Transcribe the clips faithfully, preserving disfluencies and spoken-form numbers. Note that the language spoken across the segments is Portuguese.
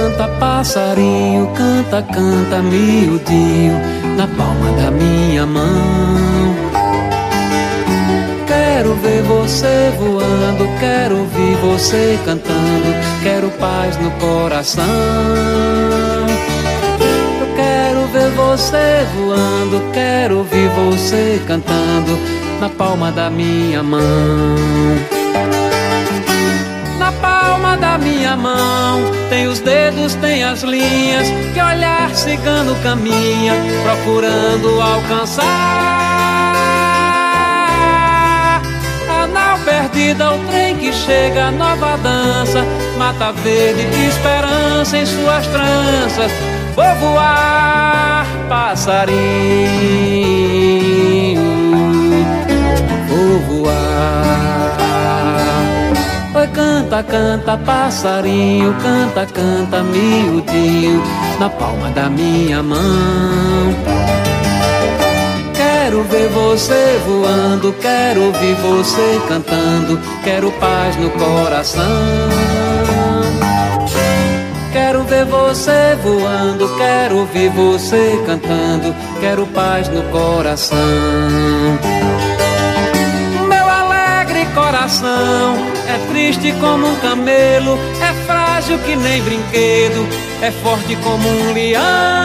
canta, passarinho, canta, canta, miudinho, na palma da minha mão. Quero ver você voando, quero ouvir você cantando, quero paz no coração. Eu quero ver você voando, quero ouvir você cantando, na palma da minha mão. Na palma da minha mão tem os dedos, tem as linhas que olhar cigano caminha procurando alcançar. A nau perdida, o trem que chega, nova dança, mata verde, esperança em suas tranças. Vou voar, passarinho, vou voar. Oi, canta, canta, passarinho, canta, canta, miudinho, na palma da minha mão. Quero ver você voando, quero ouvir você cantando, quero paz no coração. Quero ver você voando, quero ouvir você cantando, quero paz no coração. Coração é triste como um camelo, é frágil que nem brinquedo, é forte como um leão.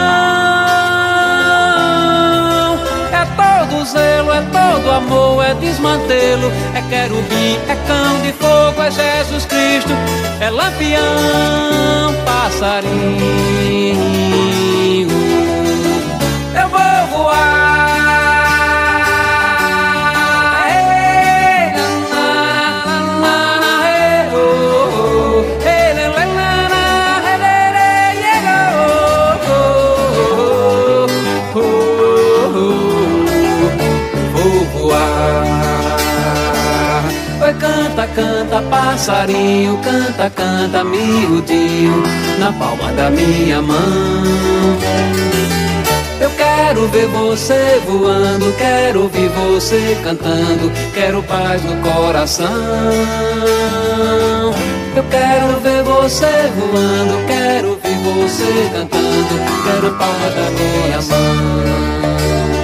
É todo zelo, é todo amor, é desmantelo, é querubim, é cão de fogo, é Jesus Cristo, é lampião, passarinho. Eu vou voar. Canta, canta, passarinho, canta, canta, miudinho, na palma da minha mão. Eu quero ver você voando, quero ouvir você cantando, quero paz no coração. Eu quero ver você voando, quero ouvir você cantando, quero palma da minha mão.